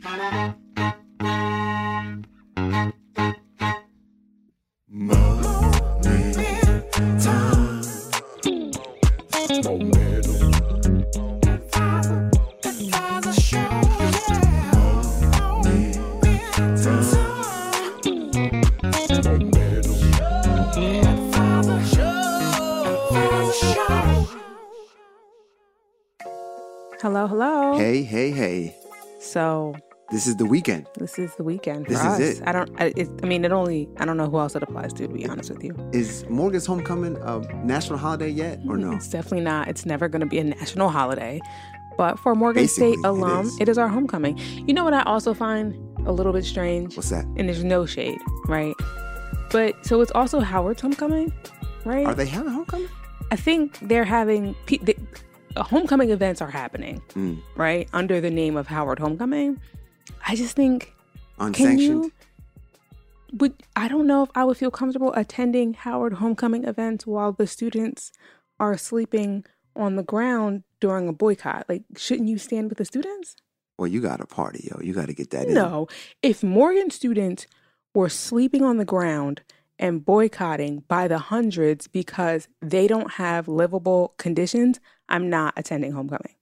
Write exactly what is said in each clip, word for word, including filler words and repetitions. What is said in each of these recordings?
Hello, hello. Hey, hey, hey. So this is the weekend. This is the weekend for this us. is it. I don't. I, it, I mean, it only. I don't know who else it applies to. To be honest with you, is Morgan's homecoming a national holiday yet, or no? It's definitely not. It's never going to be a national holiday. But for Morgan Basically, State alum, it is. it is our homecoming. You know what I also find a little bit strange? What's that? And there's no shade, right? But so it's also Howard's homecoming, right? Are they having homecoming? I think they're having. Pe- they, uh, homecoming events are happening, mm. right? Under the name of Howard Homecoming. I just think. Unsanctioned? Can you, would, I don't know if I would feel comfortable attending Howard homecoming events while the students are sleeping on the ground during a boycott. Like, shouldn't you stand with the students? Well, you got to party, yo. You got to get that in. No. If Morgan students were sleeping on the ground and boycotting by the hundreds because they don't have livable conditions, I'm not attending homecoming.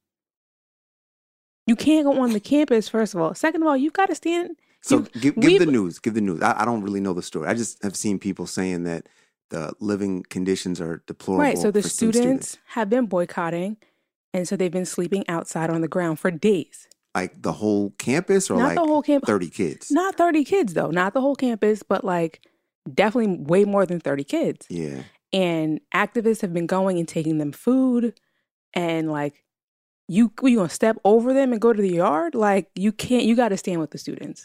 You can't go on the campus, first of all. Second of all, you've got to stand... So you, give, give the news. Give the news. I, I don't really know the story. I just have seen people saying that the living conditions are deplorable. Right. So the for students, students have been boycotting, and so they've been sleeping outside on the ground for days. Like the whole campus, or Not like the whole camp- thirty kids? Not thirty kids, though. Not the whole campus, but like definitely way more than thirty kids. Yeah. And activists have been going and taking them food, and like you, you gonna step over them and go to the yard? Like you can't. You got to stand with the students.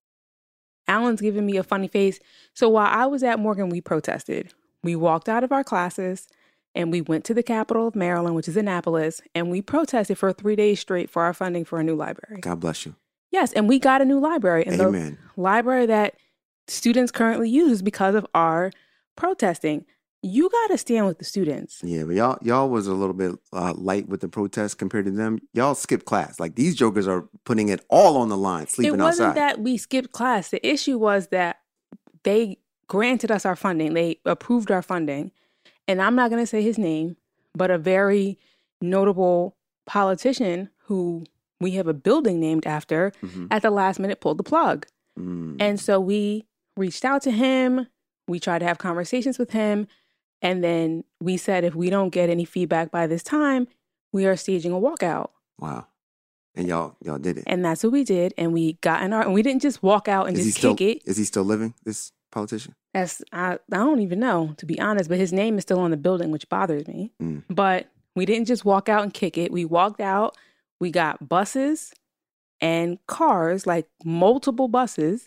Alan's giving me a funny face. So while I was at Morgan, we protested. We walked out of our classes and we went to the capital of Maryland, which is Annapolis, and we protested for three days straight for our funding for a new library. God bless you. Yes, and we got a new library. And Amen. The library that students currently use because of our protesting. You got to stand with the students. Yeah, but y'all y'all was a little bit uh, light with the protests compared to them. Y'all skipped class. Like, these jokers are putting it all on the line, sleeping outside. It wasn't that we skipped class. The issue was that they granted us our funding. They approved our funding. And I'm not going to say his name, but a very notable politician who we have a building named after mm-hmm. at the last minute pulled the plug. Mm. And so we reached out to him. We tried to have conversations with him. And then we said, if we don't get any feedback by this time, we are staging a walkout. Wow. And y'all y'all did it. And that's what we did. And we got in our, and we didn't just walk out and is just still, kick it. Is he still living, this politician? That's, I, I don't even know, to be honest, but his name is still on the building, which bothers me. Mm. But we didn't just walk out and kick it. We walked out, we got buses and cars, like multiple buses,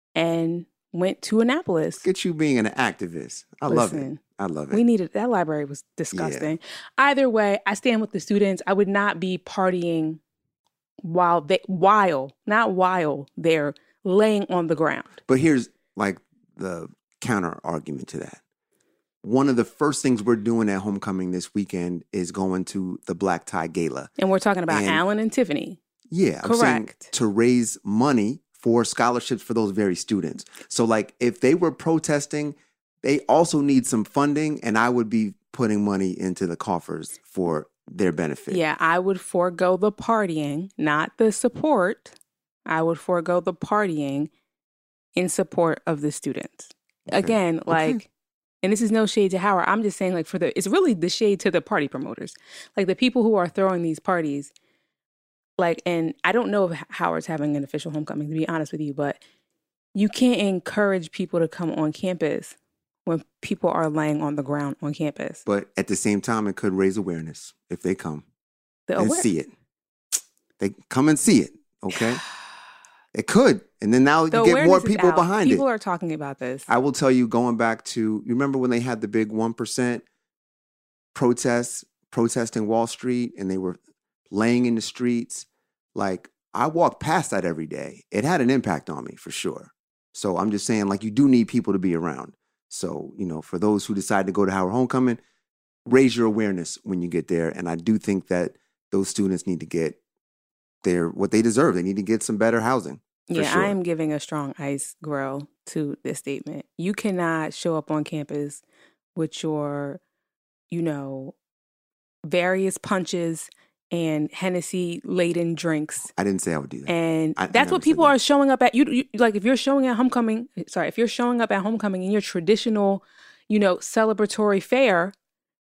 and went to Annapolis. Look at you being an activist. I Listen, love it. I love it. We needed, that library was disgusting. Yeah. Either way, I stand with the students. I would not be partying while they, while, not while they're laying on the ground. But here's like the counter argument to that. One of the first things we're doing at homecoming this weekend is going to the Black Tie Gala. And we're talking about and, Alan and Tiffany. Yeah. I'm Correct. saying to raise money for scholarships for those very students. So like if they were protesting, they also need some funding, and I would be putting money into the coffers for their benefit. Yeah, I would forego the partying, not the support. I would forego the partying in support of the students. Okay. Again, like, okay. And this is no shade to Howard. I'm just saying, like, for the, it's really the shade to the party promoters. Like, the people who are throwing these parties, like, and I don't know if Howard's having an official homecoming, to be honest with you, but you can't encourage people to come on campus when people are laying on the ground on campus. But at the same time, it could raise awareness if they come the and aware- see it. They come and see it, okay? It could. And then now the you get more people behind people it. People are talking about this. I will tell you, going back to, you remember when they had the big one percent protests, protesting Wall Street, and they were laying in the streets? Like, I walk past that every day. It had an impact on me, for sure. So I'm just saying, like, you do need people to be around. So, you know, for those who decide to go to Howard Homecoming, raise your awareness when you get there. And I do think that those students need to get they're what they deserve. They need to get some better housing. Yeah, sure. I am giving a strong ice grill to this statement. You cannot show up on campus with your, you know, various punches and Hennessy-laden drinks. I didn't say I would do that. And I, that's I what people that. are showing up at. You, you like if you're showing at homecoming, sorry, if you're showing up at homecoming in your traditional, you know, celebratory fare,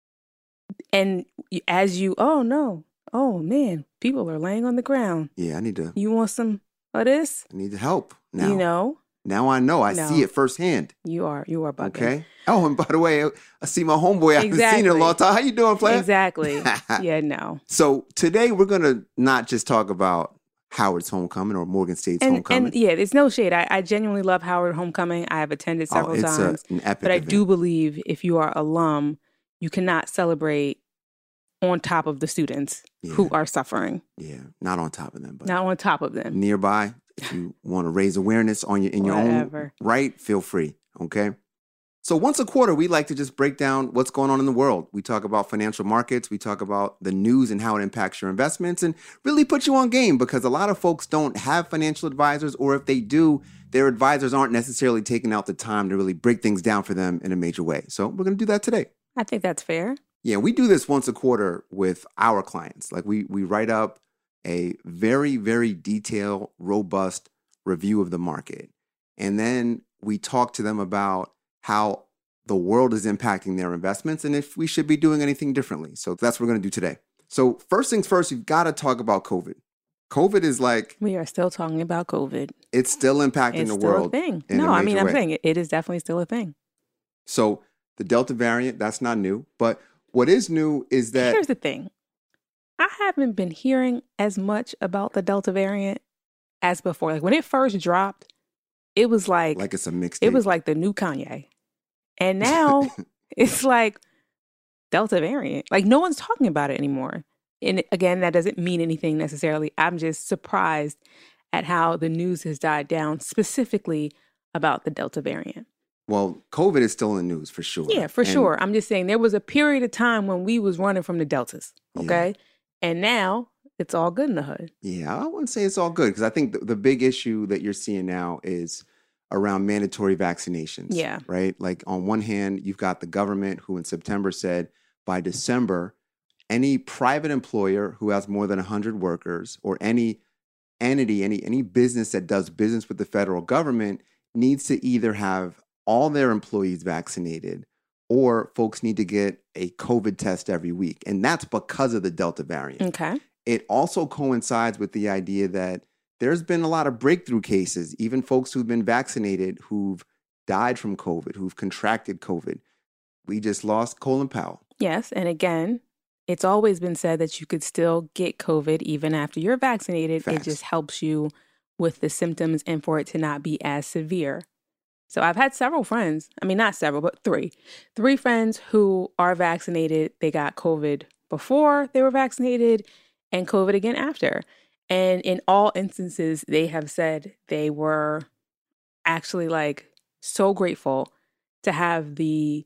and as you, oh no, oh man, people are laying on the ground. Yeah, I need to. You want some of this? I need help now. You know? Now I know. I no. see it firsthand. You are. You are bugging. Okay. Oh, and by the way, I see my homeboy. I exactly. haven't seen in a long time. How you doing, player? Exactly. Yeah, no. So today we're going to not just talk about Howard's homecoming or Morgan State's and, homecoming. And yeah, there's no shade. I, I genuinely love Howard homecoming. I have attended several oh, it's times. A, an epic but I event. do believe if you are alum, you cannot celebrate on top of the students yeah. who are suffering. Yeah, not on top of them, but not on top of them. Nearby, if you want to raise awareness on your in your Whatever. own right, feel free. Okay. So once a quarter, we like to just break down what's going on in the world. We talk about financial markets. We talk about the news and how it impacts your investments and really put you on game because a lot of folks don't have financial advisors, or if they do, their advisors aren't necessarily taking out the time to really break things down for them in a major way. So we're going to do that today. I think that's fair. Yeah, we do this once a quarter with our clients. Like we we write up a very, very detailed, robust review of the market. And then we talk to them about how the world is impacting their investments and if we should be doing anything differently. So that's what we're going to do today. So first things first, you've got to talk about COVID. COVID is like... We are still talking about COVID. It's still impacting it's the still world. A thing. No, I mean, I'm way. saying it, it is definitely still a thing. So the Delta variant, that's not new. But what is new is that... Here's the thing. I haven't been hearing as much about the Delta variant as before. Like when it first dropped, it was like... Like it's a mixtape. It was like the new Kanye. And now it's like Delta variant. Like no one's talking about it anymore. And again, that doesn't mean anything necessarily. I'm just surprised at how the news has died down specifically about the Delta variant. Well, COVID is still in the news for sure. Yeah, for and sure. I'm just saying there was a period of time when we was running from the Deltas. Okay. Yeah. And now it's all good in the hood. Yeah, I wouldn't say it's all good because I think the, the big issue that you're seeing now is around mandatory vaccinations. Yeah. Right? Like on one hand, you've got the government who in September said by December, any private employer who has more than one hundred workers or any entity, any any business that does business with the federal government needs to either have all their employees vaccinated or folks need to get a COVID test every week. And that's because of the Delta variant. Okay. It also coincides with the idea that there's been a lot of breakthrough cases, even folks who've been vaccinated, who've died from COVID, who've contracted COVID. We just lost Colin Powell. Yes. And again, it's always been said that you could still get COVID even after you're vaccinated. Facts. It just helps you with the symptoms and for it to not be as severe. So I've had several friends, I mean, not several, but three, three friends who are vaccinated. They got COVID before they were vaccinated and COVID again after. And in all instances, they have said they were actually like so grateful to have the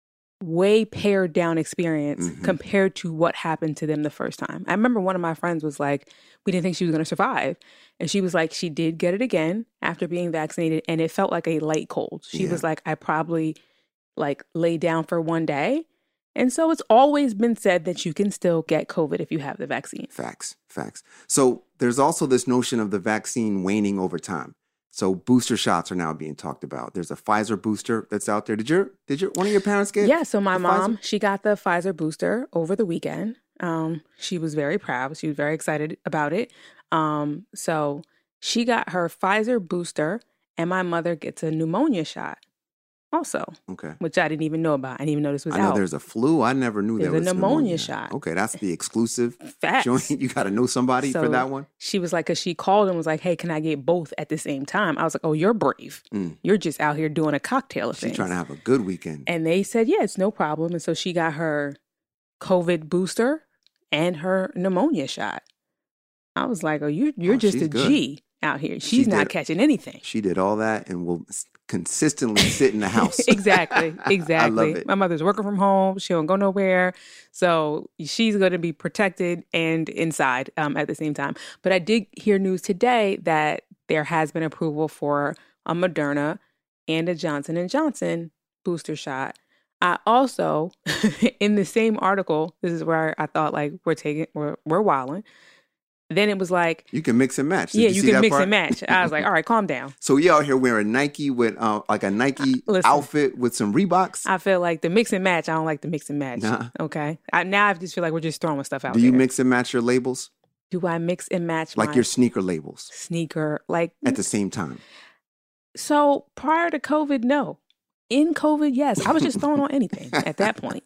way pared down experience mm-hmm. compared to what happened to them the first time. I remember one of my friends was like, we didn't think she was going to survive. And she was like, she did get it again after being vaccinated. And it felt like a light cold. She yeah. was like, I probably like lay down for one day. And so it's always been said that you can still get COVID if you have the vaccine. Facts, facts. So there's also this notion of the vaccine waning over time. So booster shots are now being talked about. There's a Pfizer booster that's out there. Did your did your one of your parents get? Yeah, so my mom, Pfizer? She got the Pfizer booster over the weekend. Um, she was very proud. She was very excited about it. Um, so she got her Pfizer booster, and my mother gets a pneumonia shot also. Okay. Which I didn't even know about. I didn't even know this was I know out. There's a flu. I never knew there's there was a pneumonia, pneumonia shot. Okay, that's the exclusive Facts. joint. You got to know somebody so for that one. She was like, because she called and was like, hey, can I get both at the same time? I was like, oh, you're brave. Mm. You're just out here doing a cocktail of She's things. She's trying to have a good weekend. And they said, yeah, it's no problem. And so she got her COVID booster and her pneumonia shot. I was like, oh, you, you're oh, just a good. G out here. She's she not did, catching anything. She did all that and will consistently sit in the house. Exactly. Exactly. I love it. My mother's working from home. She don't go nowhere. So she's going to be protected and inside um, at the same time. But I did hear news today that there has been approval for a Moderna and a Johnson and Johnson booster shot. I also, in the same article, this is where I thought like we're taking, we're, we're wilding. Then it was like, you can mix and match. Did yeah, you, you see can that mix part? and match. I was like, all right, calm down. So we out here wearing Nike with uh, like a Nike Listen, outfit with some Reeboks. I feel like the mix and match. I don't like the mix and match. Nah. Okay. I, now I just feel like we're just throwing stuff out Do there. you mix and match your labels? Do I mix and match Like my your sneaker labels sneaker? Like at the same time? So prior to COVID, no. In COVID, yes. I was just throwing on anything at that point.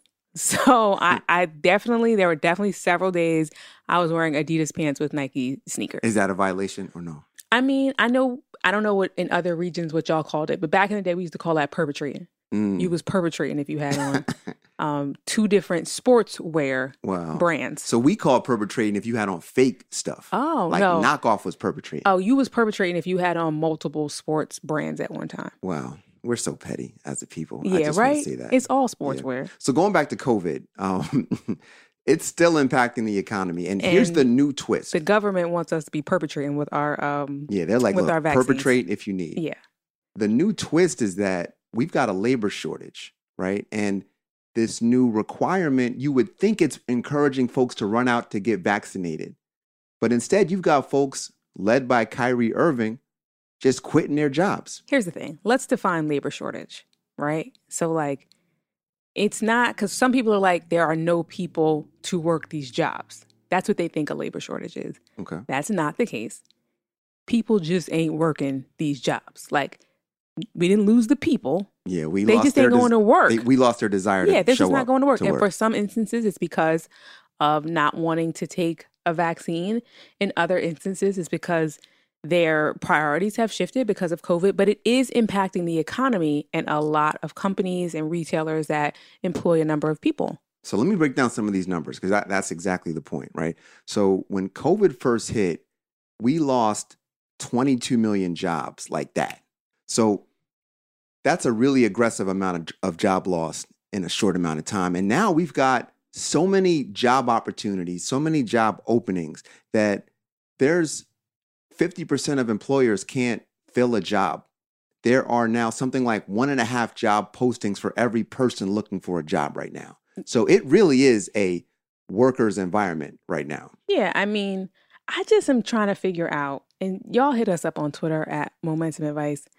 So I, I definitely, there were definitely several days I was wearing Adidas pants with Nike sneakers. Is that a violation or no? I mean, I know, I don't know what in other regions what y'all called it, but back in the day we used to call that perpetrating. Mm. You was perpetrating if you had on um, two different sportswear wow. brands. So we call perpetrating if you had on fake stuff. Oh, like no. knockoff was perpetrating. Oh, you was perpetrating if you had on multiple sports brands at one time. Wow. We're so petty as a people. I Yeah, just right? want to say that. It's all sportswear. Yeah. So going back to COVID, um, it's still impacting the economy. And, And here's the new twist. The government wants us to be perpetrating with our um yeah, they're like, with look, our vaccines. perpetrate if you need. Yeah. The new twist is that we've got a labor shortage, right? And this new requirement, you would think it's encouraging folks to run out to get vaccinated. But instead, you've got folks led by Kyrie Irving just quitting their jobs. Here's the thing. Let's define labor shortage, right? So like, it's not, because some people are like, there are no people to work these jobs. That's what they think a labor shortage is. Okay. That's not the case. People just ain't working these jobs. Like, we didn't lose the people. Yeah, we they lost just their ain't going des- to work. They, we lost their desire yeah, to they're show just not up going to work. to And work. for some instances, it's because of not wanting to take a vaccine. In other instances, it's because their priorities have shifted because of COVID, but it is impacting the economy and a lot of companies and retailers that employ a number of people. So let me break down some of these numbers because that, that's exactly the point, right? So when COVID first hit, we lost twenty-two million jobs like that. So that's a really aggressive amount of, of job loss in a short amount of time. And now we've got so many job opportunities, so many job openings that there's fifty percent of employers can't fill a job. There are now something like one and a half job postings for every person looking for a job right now. So it really is a worker's environment right now. Yeah, I mean, I just am trying to figure out, and y'all hit us up on Twitter at Momentum Advice.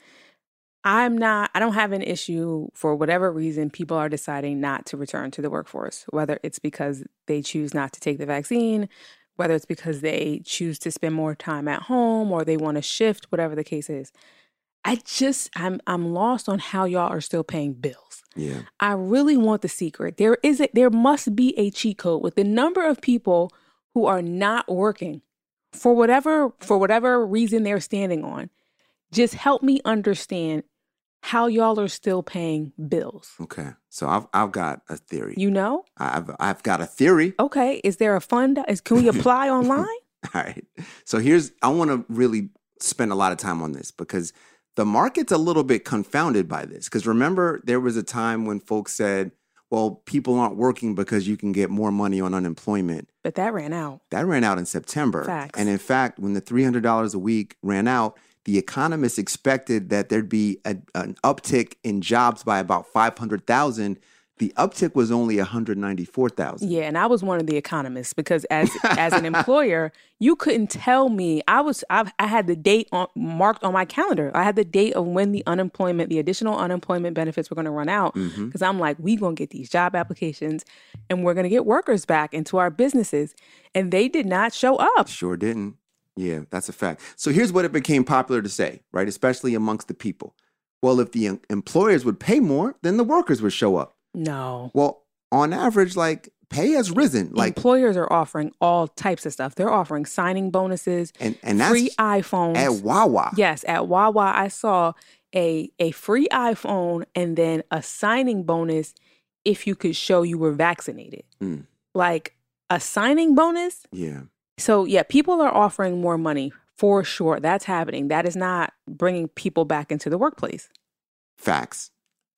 I'm not, I don't have an issue for whatever reason people are deciding not to return to the workforce, whether it's because they choose not to take the vaccine, whether it's because they choose to spend more time at home or they want to shift, whatever the case is. I just, I'm I'm lost on how y'all are still paying bills. Yeah. I really want the secret. There is a, there must be a cheat code with the number of people who are not working for whatever, for whatever reason they're standing on. Just help me understand how y'all are still paying bills. Okay. So I've I've got a theory. You know? I've I've got a theory. Okay. Is there a fund? Is, can we apply online? All right. So here's, I want to really spend a lot of time on this because the market's a little bit confounded by this. Because remember, there was a time when folks said, well, people aren't working because you can get more money on unemployment. But that ran out. That ran out in September. Facts. And in fact, when the three hundred dollars a week ran out, the economists expected that there'd be a, an uptick in jobs by about five hundred thousand. The uptick was only one hundred ninety-four thousand. Yeah, and I was one of the economists because as as an employer, you couldn't tell me. I was I've, I had the date on, marked on my calendar. I had the date of when the unemployment, the additional unemployment benefits were going to run out because Mm-hmm. I'm like, we going to get these job applications and we're going to get workers back into our businesses, and they did not show up. Sure didn't. Yeah, that's a fact. So here's what it became popular to say, right? Especially amongst the people. Well, if the em- employers would pay more, then the workers would show up. No. Well, on average, like pay has risen. Like Employers are offering all types of stuff. They're offering signing bonuses, and and that's free iPhones. at Wawa. Yes, at Wawa, I saw a a free iPhone and then a signing bonus if you could show you were vaccinated. Mm. Like a signing bonus. Yeah. So yeah, people are offering more money for sure. That's happening. That is not bringing people back into the workplace. facts.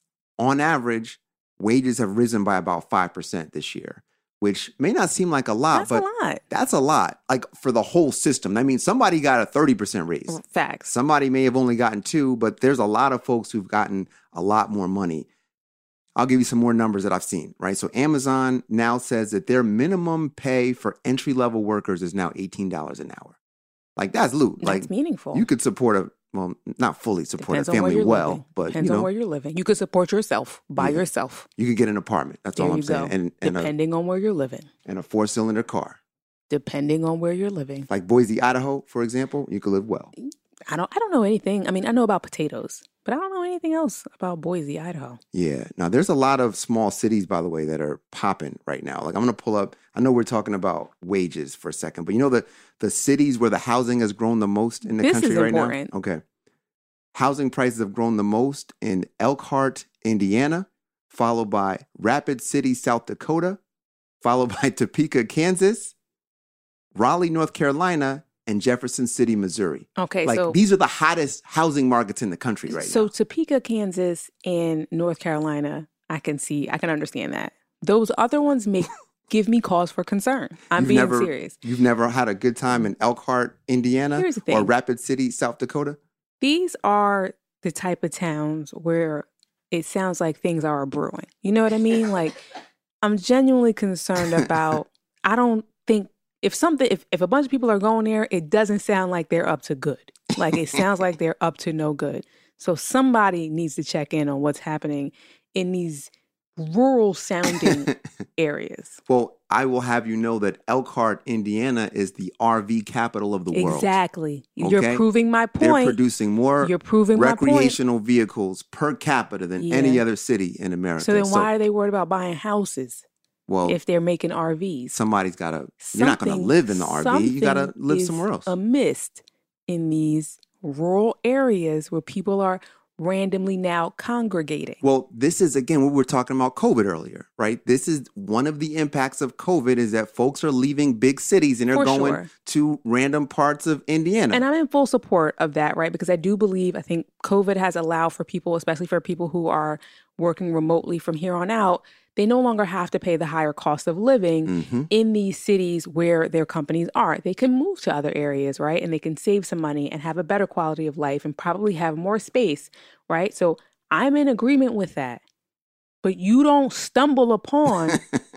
On average, wages have risen by about five percent this year, which may not seem like a lot, that's but a lot. That's a lot. Like for the whole system. I mean, somebody got a thirty percent raise. Facts. Somebody may have only gotten two, but there's a lot of folks who've gotten a lot more money. I'll give you some more numbers that I've seen, right? So Amazon now says that their minimum pay for entry-level workers is now eighteen dollars an hour. Like, that's loot. That's like, meaningful. You could support a, well, not fully support Depends a family well, living. but, Depends you know. on where you're living. You could support yourself by yeah. yourself. You could get an apartment. That's there all I'm you saying. Go. And, and Depending a, on where you're living. And a four-cylinder car. Depending on where you're living. Like Boise, Idaho, for example, you could live well. I don't I don't know anything. I mean, I know about potatoes, but I don't know anything else about Boise, Idaho. Yeah. Now, there's a lot of small cities, by the way, that are popping right now. Like, I'm going to pull up, I know we're talking about wages for a second, but you know the, the cities where the housing has grown the most in the this country is right important. now? Okay. Housing prices have grown the most in Elkhart, Indiana, followed by Rapid City, South Dakota, followed by Topeka, Kansas, Raleigh, North Carolina, and Jefferson City, Missouri. Okay, like, so these are the hottest housing markets in the country right so now. So Topeka, Kansas, and North Carolina, I can see, I can understand that. Those other ones make give me cause for concern. I'm you've being never, serious. You've never had a good time in Elkhart, Indiana, Here's the thing. or Rapid City, South Dakota? These are the type of towns where it sounds like things are brewing. You know what I mean? Like, I'm genuinely concerned about, I don't think, if something, if, if a bunch of people are going there, it doesn't sound like they're up to good. Like, it sounds like they're up to no good. So somebody needs to check in on what's happening in these rural sounding areas. Well, I will have you know that Elkhart, Indiana is the R V capital of the world. Exactly. Okay? You're proving my point. They're producing more You're proving recreational my point. vehicles per capita than Yeah. any other city in America. So then why are they worried about buying houses? Well, if they're making R Vs. Somebody's got to, you're not going to live in the R V. You got to live somewhere else. Amiss in these rural areas where people are randomly now congregating. Well, this is, again, what we were talking about COVID earlier, right? This is one of the impacts of COVID is that folks are leaving big cities and they're For going sure. to random parts of Indiana. And I'm in full support of that, right? Because I do believe, I think COVID has allowed for people, especially for people who are working remotely from here on out, they no longer have to pay the higher cost of living mm-hmm. in these cities where their companies are. They can move to other areas, right? And they can save some money and have a better quality of life and probably have more space, right? So I'm in agreement with that. But you don't stumble upon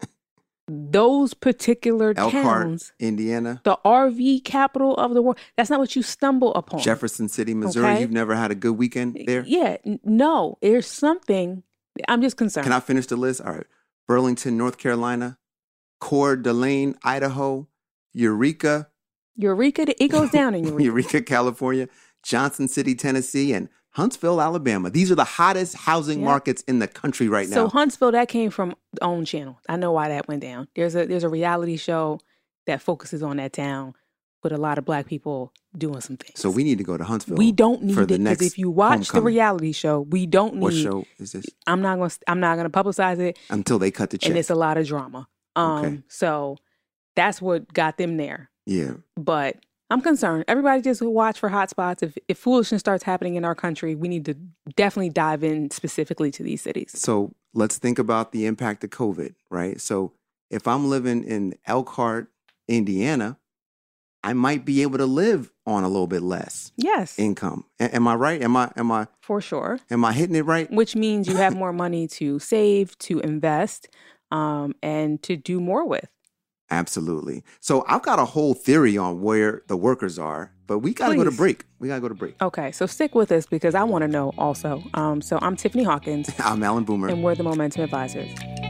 those particular Elkhart, towns, Indiana, the R V capital of the world. That's not what you stumble upon. Jefferson City, Missouri. Okay? You've never had a good weekend there? Yeah, n- no, there's something. I'm just concerned. Can I finish the list? All right. Burlington, North Carolina, Coeur d'Alene, Idaho, Eureka. Eureka, it goes down in Eureka. Eureka, California, Johnson City, Tennessee, and Huntsville, Alabama. These are the hottest housing Yeah. markets in the country right now. So Huntsville, that came from OWN channel. I know why that went down. There's a there's a reality show that focuses on that town with a lot of Black people doing some things. So we need to go to Huntsville. We don't need for it the because next if you watch homecoming. the reality show, we don't need. What show is this? I'm not gonna I'm not gonna publicize it, Until they cut the check. and it's a lot of drama. Um, Okay. So that's what got them there. Yeah. But I'm concerned. Everybody just watch for hot spots. If, if foolishness starts happening in our country, we need to definitely dive in specifically to these cities. So let's think about the impact of COVID, right? So if I'm living in Elkhart, Indiana, I might be able to live on a little bit less Yes, income. A- am I right? Am I am I for sure. am I hitting it right? Which means you have more money to save, to invest, um, and to do more with. Absolutely. So I've got a whole theory on where the workers are, but we got to go to Please. break. We got to go to break. Okay, so stick with us because I want to know also. Um, so I'm Tiffany Hawkins, I'm Alan Boomer. and we're the Momentum Advisors.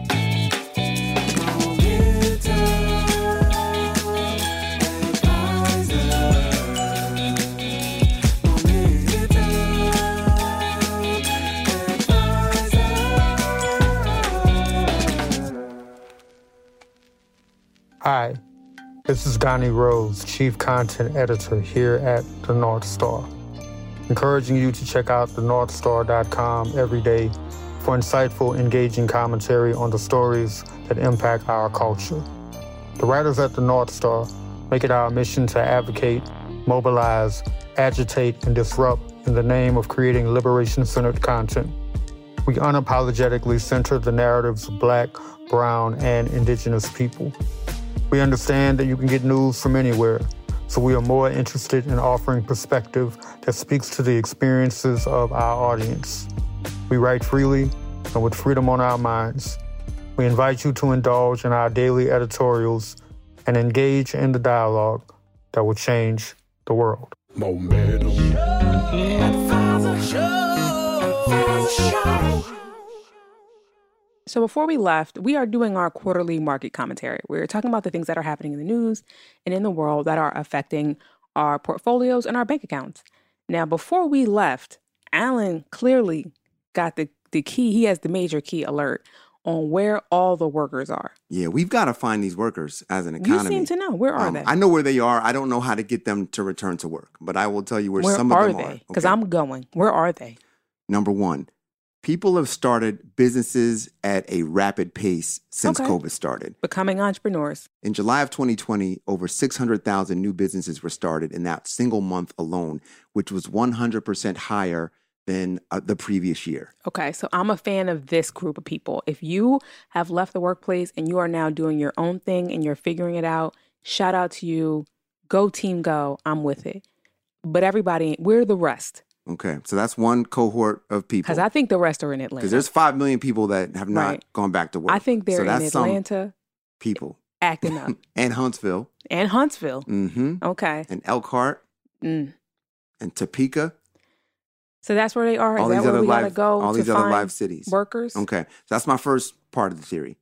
Hi, this is Gani Rose, Chief Content Editor here at The North Star. Encouraging you to check out the north star dot com every day for insightful, engaging commentary on the stories that impact our culture. The writers at The North Star make it our mission to advocate, mobilize, agitate, and disrupt in the name of creating liberation-centered content. We unapologetically center the narratives of Black, brown, and indigenous people. We understand that you can get news from anywhere, so we are more interested in offering perspective that speaks to the experiences of our audience. We write freely and with freedom on our minds. We invite you to indulge in our daily editorials and engage in the dialogue that will change the world. Momentum. So before we left, we are doing our quarterly market commentary. We're talking about the things that are happening in the news and in the world that are affecting our portfolios and our bank accounts. Now, before we left, Alan clearly got the, the key. He has the major key alert on where all the workers are. Yeah, we've got to find these workers as an economy. You seem to know. Where are um, they? I know where they are. I don't know how to get them to return to work, but I will tell you where, where some of are them they? are. Because okay. I'm going. Where are they? Number one, people have started businesses at a rapid pace since Okay. COVID started. Becoming entrepreneurs. In July of twenty twenty, over six hundred thousand new businesses were started in that single month alone, which was one hundred percent higher than uh, the previous year. Okay, so I'm a fan of this group of people. If you have left the workplace and you are now doing your own thing and you're figuring it out, shout out to you. Go team go. I'm with it. But everybody, we're the rest. Okay, so that's one cohort of people. Because I think the rest are in Atlanta. Because there's five million people that have not Right. gone back to work. I think they're so in that's some Atlanta people. acting up. And Huntsville. And Huntsville. Mm-hmm. Okay. And Elkhart. Mm. And Topeka. So that's where they are? Is all that these where other we gotta live, go all to these other find live cities. workers? Okay, so that's my first part of the theory.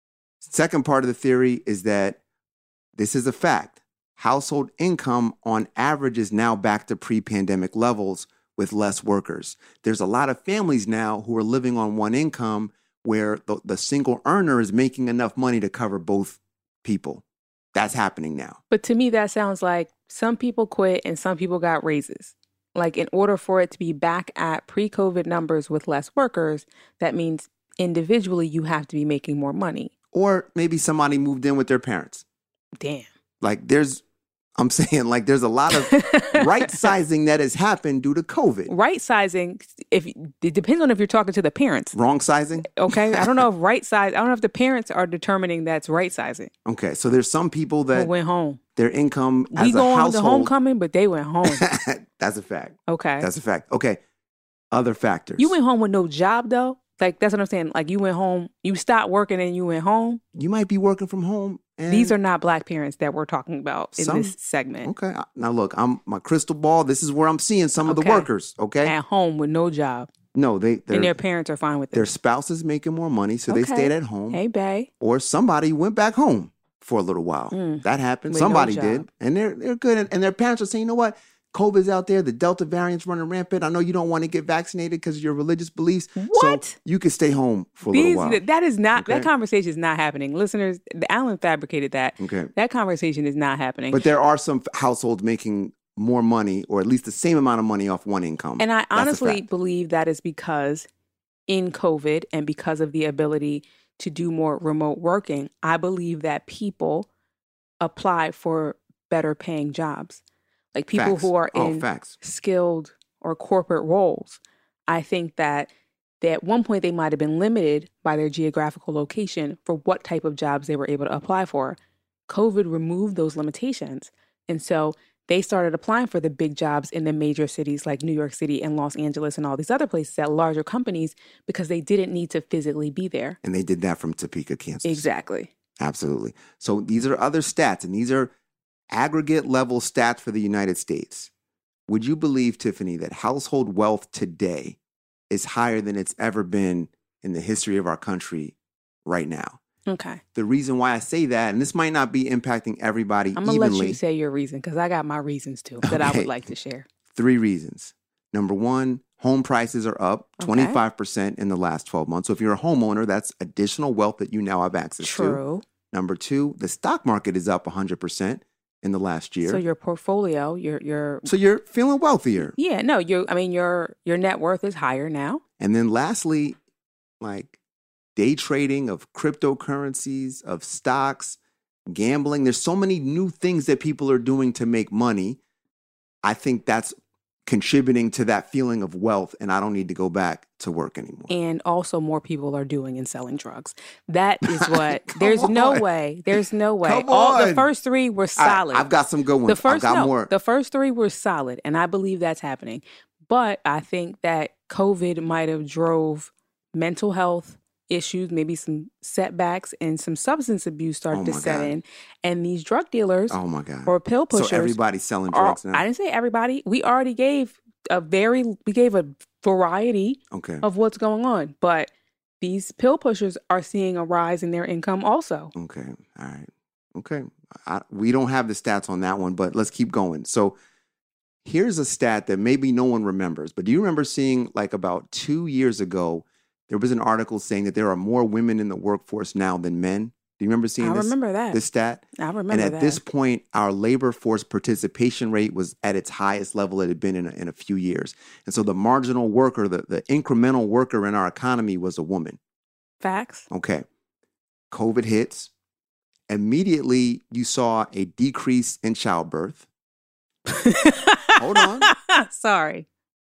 Second part of the theory is that this is a fact. Household income on average is now back to pre-pandemic levels with less workers. There's a lot of families now who are living on one income where the, the single earner is making enough money to cover both people. That's happening now. But to me, that sounds like some people quit and some people got raises. Like in order for it to be back at pre-COVID numbers with less workers, that means individually you have to be making more money. Or maybe somebody moved in with their parents. Damn. Like there's, I'm saying like there's a lot of right sizing that has happened due to COVID. Right sizing, if it depends on if you're talking to the parents. Wrong sizing? Okay. I don't know if right size, I don't know if the parents are determining that's right sizing. Okay. So there's some people that Who went home. Their income We as a going to household. homecoming, but they went home. That's a fact. Okay. That's a fact. Okay. Other factors. You went home with no job though? Like that's what I'm saying. Like you went home, you stopped working and you went home. You might be working from home. And These are not Black parents that we're talking about in Some- this segment. Okay. Now look, I'm my crystal ball. This is where I'm seeing some of the Okay. workers. Okay. At home with no job. No, they And their their parents are fine with it. their spouse is making more money, so they Okay. stayed at home. Hey, bae. Or somebody went back home for a little while. Mm. That happened. With no Somebody job. did, and they're they're good. And, and their parents are saying, you know what? COVID's out there. The Delta variant's running rampant. I know you don't want to get vaccinated because of your religious beliefs. What? So you can stay home for a These, little while. that is not, Okay. that conversation is not happening. Listeners, Alan fabricated that. Okay. That conversation is not happening. But there are some households making more money, or at least the same amount of money off one income. And I That's a honestly fact. believe that is because in COVID and because of the ability to do more remote working, I believe that people apply for better paying jobs. Like people Facts. who are Oh, in facts. skilled or corporate roles. I think that they, at one point they might have been limited by their geographical location for what type of jobs they were able to apply for. COVID removed those limitations. And so they started applying for the big jobs in the major cities like New York City and Los Angeles and all these other places at larger companies because they didn't need to physically be there. And they did that from Topeka, Kansas. Exactly. Absolutely. So these are other stats, and these are aggregate level stats for the United States. Would you believe, Tiffany, that household wealth today is higher than it's ever been in the history of our country right now? Okay. The reason why I say that, and this might not be impacting everybody I'm going to evenly. let you say your reason because I got my reasons too that I Okay. would like to share. Three reasons. Number one, home prices are up Okay. twenty-five percent in the last twelve months. So if you're a homeowner, that's additional wealth that you now have access to. True. Number two, the stock market is up one hundred percent in the last year. So your portfolio, your your So you're feeling wealthier. yeah, no, you I mean your your net worth is higher now. And then lastly, like day trading of cryptocurrencies, of stocks, gambling. There's so many new things that people are doing to make money. I think that's contributing to that feeling of wealth, and I don't need to go back to work anymore. And also more people are doing and selling drugs. That is what, there's no on. way, there's no way. Come All on. The first three were solid. I, I've got some good ones. The first, I've got no, more. The first three were solid, and I believe that's happening. But I think that COVID might have drove mental health issues, maybe some setbacks, and some substance abuse started Oh to my set God. in. And these drug dealers Oh my God. or pill pushers. So everybody's selling are- drugs now? I didn't say everybody. We already gave a very, we gave a variety Okay. of what's going on. But these pill pushers are seeing a rise in their income also. Okay. All right. Okay. I, we don't have the stats on that one, but let's keep going. So here's a stat that maybe no one remembers, but do you remember seeing like about two years ago, there was an article saying that there are more women in the workforce now than men? Do you remember seeing I this, remember that. this stat? I remember And at that. this point, our labor force participation rate was at its highest level it had been in a, in a few years. And so the marginal worker, the, the incremental worker in our economy was a woman. Facts. Okay. COVID hits. Immediately, you saw a decrease in childbirth. Hold on. Sorry.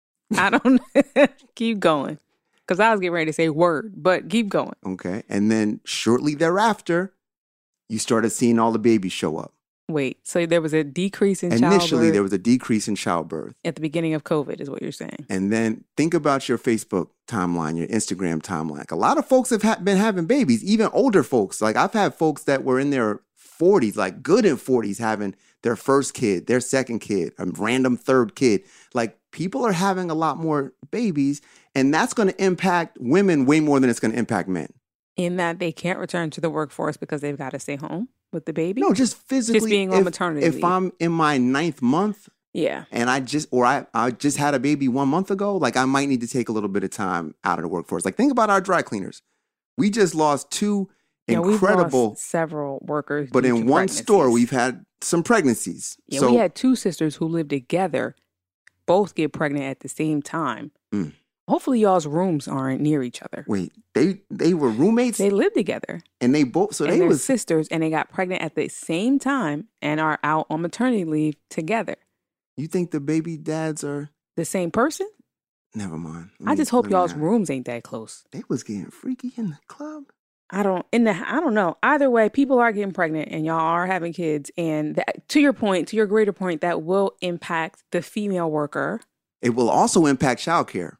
I don't keep going. Because I was getting ready to say word, but keep going. Okay. And then shortly thereafter, you started seeing all the babies show up. Wait, so there was a decrease in Initially, childbirth there was a decrease in childbirth. at the beginning of COVID, is what you're saying. And then think about your Facebook timeline, your Instagram timeline. Like a lot of folks have ha- been having babies, even older folks. Like I've had folks that were in their forties, like good in forties, having their first kid, their second kid, a random third kid. Like people are having a lot more babies, and that's going to impact women way more than it's going to impact men. In that they can't return to the workforce because they've got to stay home with the baby? No, just physically. Just being on if, maternity If leave. I'm in my ninth month Yeah. and I just, or I, I just had a baby one month ago, like I might need to take a little bit of time out of the workforce. Like think about our dry cleaners. We just lost two Yeah, we've incredible, lost several workers. but due in to one store, pregnancies. we've had some pregnancies. Yeah, so we had two sisters who lived together, both get pregnant at the same time. Mm. Hopefully, y'all's rooms aren't near each other. wait, they they were roommates They live together, and they both, so and they they're was, sisters, and they got pregnant at the same time and are out on maternity leave together. you think the baby dads are, The same person? never mind. Let I me- just hope let me y'all's not. rooms ain't that close. They was getting freaky in the club. I don't in the I don't know. Either way, people are getting pregnant and y'all are having kids. And that, to your point, to your greater point, that will impact the female worker. It will also impact childcare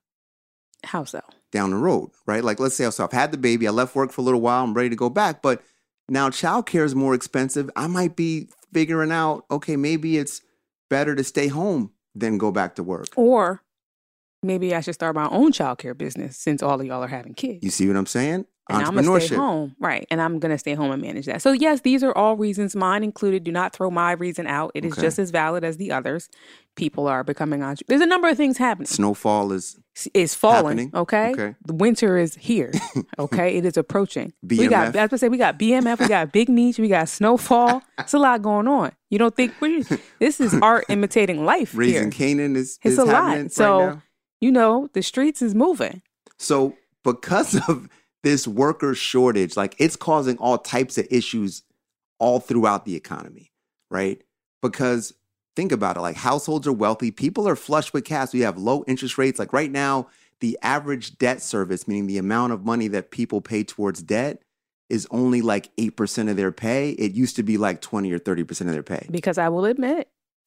How so? down the road, right? Like, let's say so I've had the baby, I left work for a little while, I'm ready to go back, but now childcare is more expensive. I might be figuring out, okay, maybe it's better to stay home than go back to work. Or maybe I should start my own childcare business since all of y'all are having kids. You see what I'm saying? And I'm gonna stay Entrepreneurship. home, right? And I'm gonna stay home and manage that. So yes, these are all reasons, mine included. Do not throw my reason out. It is Okay. just as valid as the others. People are becoming entre- There's a number of things happening. Snowfall is It's falling. happening. Okay? Okay. The winter is here. Okay, it is approaching. B We M got. F. I was gonna say we got B M F. We got Big Meech. We got snowfall. It's a lot going on. You don't think we this is art imitating life Raising here? Canaan is, It's is a lot. happening So- right now. You know, the streets is moving. So because of this worker shortage, like it's causing all types of issues all throughout the economy, right? Because think about it, like households are wealthy, people are flush with cash. We have low interest rates. Like right now, the average debt service, meaning the amount of money that people pay towards debt, is only like eight percent of their pay. It used to be like twenty or thirty percent of their pay. Because I will admit,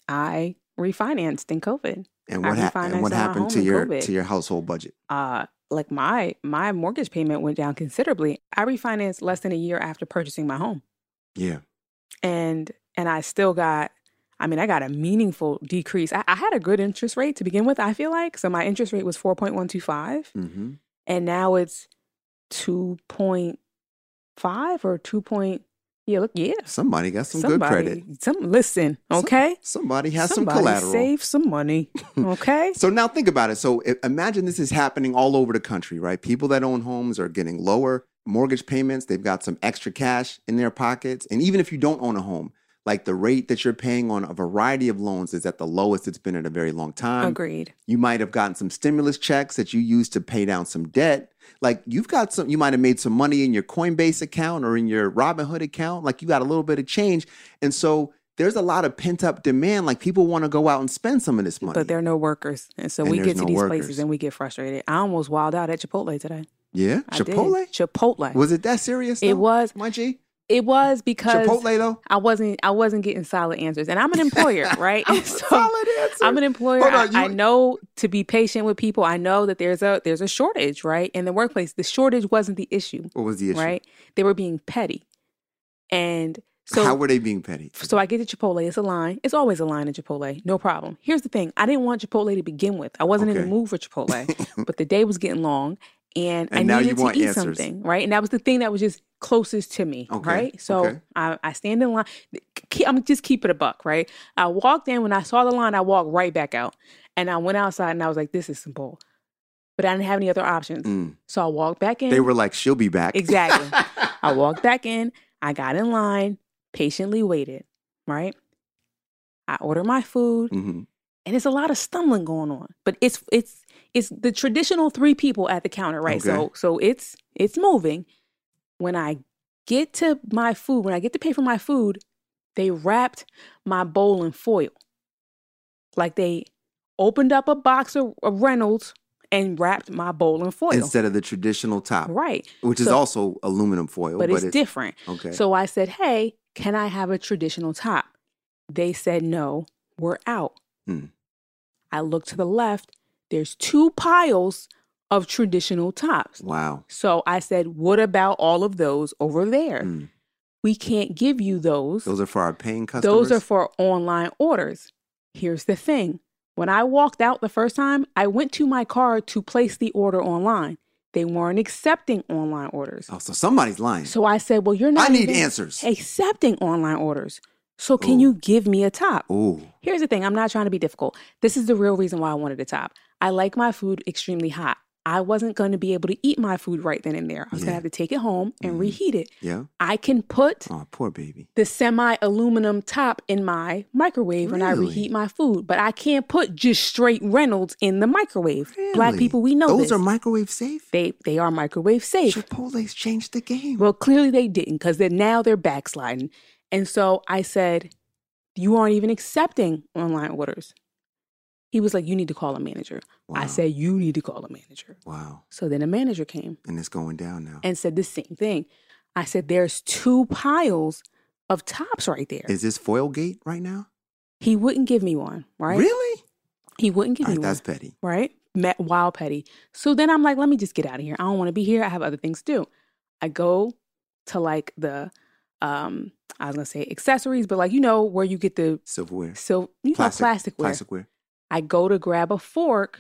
I refinanced in COVID. And I what, ha- and what refinanced my happened home to in your COVID. to your household budget? Uh, like my my mortgage payment went down considerably. I refinanced less than a year after purchasing my home, Yeah. and and I still got. I mean, I got a meaningful decrease. I, I had a good interest rate to begin with. I feel like so my interest rate was four point one two five, Mm-hmm. and now it's two point five or two point. Yeah, look, yeah. Somebody got some Somebody, good credit. Some listen, okay. Somebody has Somebody some collateral. save some money, okay. So now think about it. So i- imagine this is happening all over the country, right? People that own homes are getting lower mortgage payments. They've got some extra cash in their pockets. And even if you don't own a home, like the rate that you're paying on a variety of loans is at the lowest it's been in a very long time. Agreed. You might have gotten some stimulus checks that you used to pay down some debt. Like you've got some, you might have made some money in your Coinbase account or in your Robinhood account. Like you got a little bit of change. And so there's a lot of pent up demand. Like people want to go out and spend some of this money. But there are no workers. And so And we there's get to no these workers. places and we get frustrated. I almost wilded out at Chipotle today. Yeah? I Chipotle? did. Chipotle. Was it that serious? It though? was. My G? It was because Chipotle though? I wasn't I wasn't getting solid answers. And I'm an employer, right? So Solid answer. I'm an employer. Hold on, I, you- I know to be patient with people. I know that there's a there's a shortage, right? In the workplace. The shortage wasn't the issue. What was the issue? Right? They were being petty. And so How were they being petty? So I get to Chipotle. It's a line. It's always a line in Chipotle. No problem. Here's the thing. I didn't want Chipotle to begin with. I wasn't in Okay. the mood for Chipotle. But the day was getting long. And, And I now you needed to want eat answers. something, right? And that was the thing that was just closest to me, Okay, right? So okay. I, I stand in line. Ke- I'm just keep it a buck, right? I walked in. When I saw the line, I walked right back out. And I went outside and I was like, this is simple. But I didn't have any other options. Mm. So I walked back in. They were like, she'll be back. Exactly. I walked back in. I got in line, patiently waited, right? I ordered my food. hmm And it's a lot of stumbling going on, but it's it's it's the traditional three people at the counter, right? Okay. So so it's it's moving. When I get to my food, when I get to pay for my food, they wrapped my bowl in foil, like they opened up a box of, of Reynolds and wrapped my bowl in foil. Instead of the traditional top, Right, which is So- also aluminum foil. but, it's, different. Okay. So I said, "Hey, can I have a traditional top?" They said, "No, we're out." Hmm. I look to the left. There's two piles of traditional tops. Wow. So I said, "What about all of those over there? Mm. We can't give you those. Those are for our paying customers? Those are for online orders." Here's the thing. When I walked out the first time, I went to my car to place the order online. They weren't accepting online orders. Oh, so somebody's lying. So I said, "Well, you're not I need even answers. accepting online orders. So can Ooh. you give me a top?" Ooh. Here's the thing. I'm not trying to be difficult. This is the real reason why I wanted a top. I like my food extremely hot. I wasn't going to be able to eat my food right then and there. I was going Yeah. to have to take it home and Mhm. reheat it. Yeah. I can put Oh, poor baby. the semi-aluminum top in my microwave when I Really? reheat my food, but I can't put just straight Reynolds in the microwave. Black Really? people, we know Those this. are microwave safe? they they are microwave safe. Chipotle's changed the game. Well, clearly they didn't, because they're now they're backsliding. And so I said, "You aren't even accepting online orders." He was like, "You need to call a manager." Wow. I said, "You need to call a manager." Wow. So then a manager came And it's going down now. and said the same thing. I said, "There's two piles of tops right there." Is this foil gate right now? He wouldn't give me one, right? Really? He wouldn't give All me right, one, that's petty. right? Met wild petty. So then I'm like, let me just get out of here. I don't want to be here. I have other things to do. I go to like the, um, I was gonna say accessories, but like you know where you get the Silverware. so you Plastic- know plasticware. Plasticware. I go to grab a fork.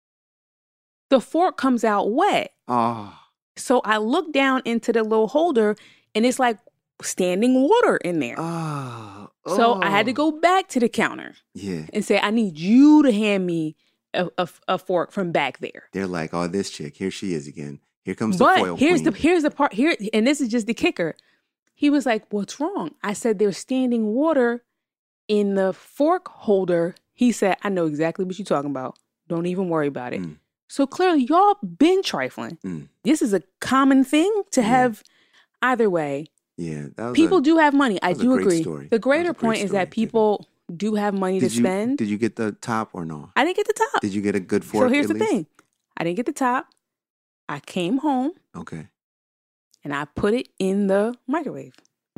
The fork comes out wet. Oh. So I look down into the little holder and it's like standing water in there. Oh. So I had to Oh. go back to the counter Yeah. and say, "I need you to hand me a, a, a fork from back there." They're like, oh, this chick, here she is again. Here comes the foil But here's queen. the here's the part here, and this is just the kicker. He was like, "What's wrong?" I said, "There's standing water in the fork holder." He said, "I know exactly what you're talking about. Don't even worry about it." Mm. So clearly, y'all been trifling. Mm. This is a common thing to Yeah. have. Either way, Yeah. That was people a, do have money. I was a do great agree. story. The That was a greater great point is story, that people do have money did to you, spend. Did you get the top or no? I didn't get the top. Did you get a good fork? So here's at the least? thing. I didn't get the top. I came home Okay. and I put it in the microwave.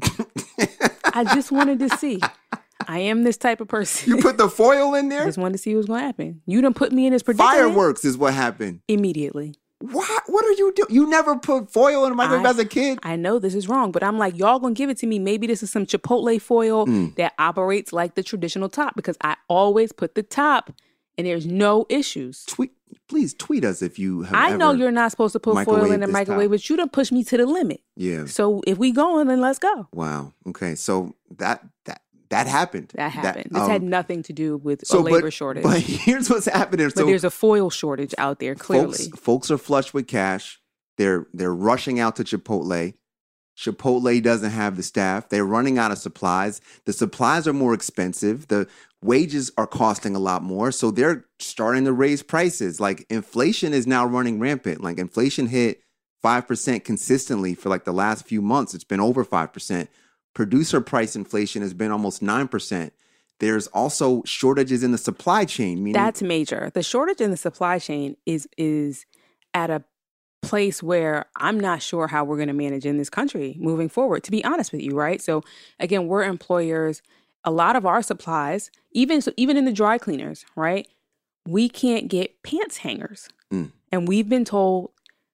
I just wanted to see. I am this type of person. You put the foil in I there? just wanted to see what was going to happen. You done put me in this predicament. Fireworks is what happened. Immediately. What? What are you doing? You never put foil in a microwave I- as a kid? I know this is wrong, but I'm like, y'all gonna give it to me. Maybe this is some Chipotle foil Mm. that operates like the traditional top, because I always put the top and there's no issues. Tweet, please tweet us if you have. I know ever- you're not supposed to put foil microwave in the this microwave, top. but you done pushed me to the limit. Yeah. So if we going, then let's go. Wow. Okay. So that that that happened. That happened. this um, had nothing to do with so, a labor but, shortage. But here's what's happening. But So there's a foil shortage out there, clearly. folks, folks are flush with cash. They're they're rushing out to Chipotle. Chipotle doesn't have the staff. They're running out of supplies. The supplies are more expensive. The wages are costing a lot more. So they're starting to raise prices. Like inflation is now running rampant. Like inflation hit five percent consistently for like the last few months. It's been over five percent. Producer price inflation has been almost nine percent. There's also shortages in the supply chain. Meaning- That's major. The shortage in the supply chain is is at a place where I'm not sure how we're going to manage in this country moving forward, to be honest with you, right? So again, we're employers. A lot of our supplies, even so, even in the dry cleaners, right? We can't get pants hangers. Mm. And we've been told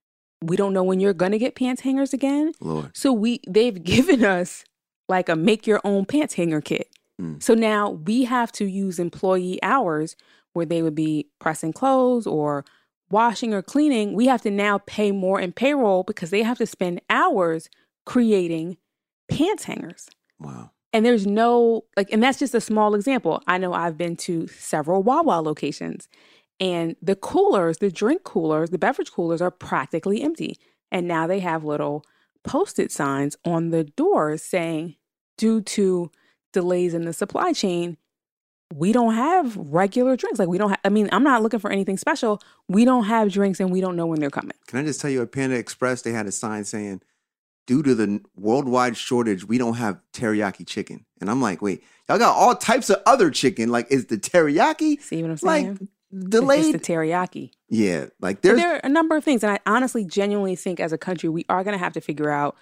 we don't know when you're going to get pants hangers again. Lord. So we they've given us like a make your own pants hanger kit. Mm. So now we have to use employee hours where they would be pressing clothes or washing or cleaning. We have to now pay more in payroll because they have to spend hours creating pants hangers. Wow. And there's no, like, and that's just a small example. I know I've been to several Wawa locations and the coolers, the drink coolers, the beverage coolers are practically empty. And now they have little Post-it signs on the doors saying, due to delays in the supply chain, we don't have regular drinks. Like we don't have, I mean, I'm not looking for anything special. We don't have drinks and we don't know when they're coming. Can I just tell you, at Panda Express, they had a sign saying, due to the worldwide shortage, we don't have teriyaki chicken. And I'm like, wait, y'all got all types of other chicken. Like, is the teriyaki See what I'm saying? like delayed? It's the teriyaki. Yeah, like But there's there are a number of things. And I honestly, genuinely think as a country, we are going to have to figure out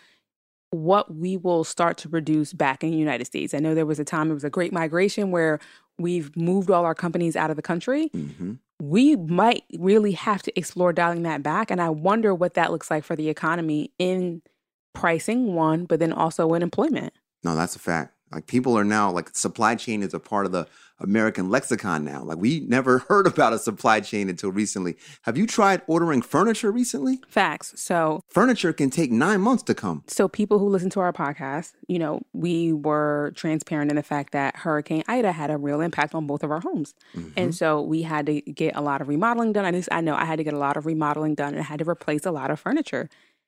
what we will start to produce back in the United States. I know there was a time, it was a great migration where we've moved all our companies out of the country. Mm-hmm. We might really have to explore dialing that back. And I wonder what that looks like for the economy in pricing, one, but then also in employment. No, that's a fact. Like people are now, like supply chain is a part of the American lexicon now. Like we never heard about a supply chain until recently. Have you tried ordering furniture recently? Facts. So Furniture can take nine months to come. So people who listen to our podcast, you know, we were transparent in the fact that Hurricane Ida had a real impact on both of our homes. Mm-hmm. And so we had to get a lot of remodeling done. At least I know I had to get a lot of remodeling done and I had to replace a lot of furniture.